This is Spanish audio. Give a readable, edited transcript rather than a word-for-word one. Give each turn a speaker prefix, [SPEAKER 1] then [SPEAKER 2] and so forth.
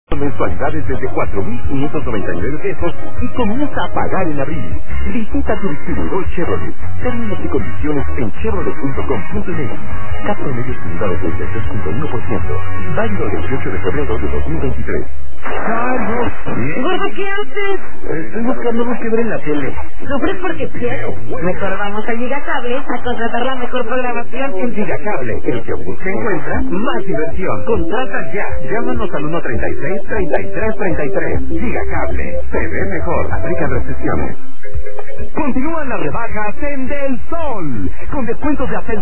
[SPEAKER 1] Mensualidades desde 4,599 pesos y comienza a pagar en abril. Visita tu distribuidor Chevrolet. Términos y condiciones en chevrolet.com.mx. Cap promedio de unidades del 3.1%. Válido el 18 de febrero de 2023.
[SPEAKER 2] ¡Carlos!
[SPEAKER 3] Gordo, ¿qué haces?
[SPEAKER 2] Estoy buscando algo que ver en la tele.
[SPEAKER 3] Sufres porque quieres. Mejor vamos a Gigacable a contratar la mejor programación.
[SPEAKER 1] En Gigacable, el que busca encuentra más diversión. Contrata ya. Llámanos al 136-3333. Gigacable. Se ve mejor. Aplican restricciones. Continúan las rebajas en Del Sol. Con descuentos de hasta el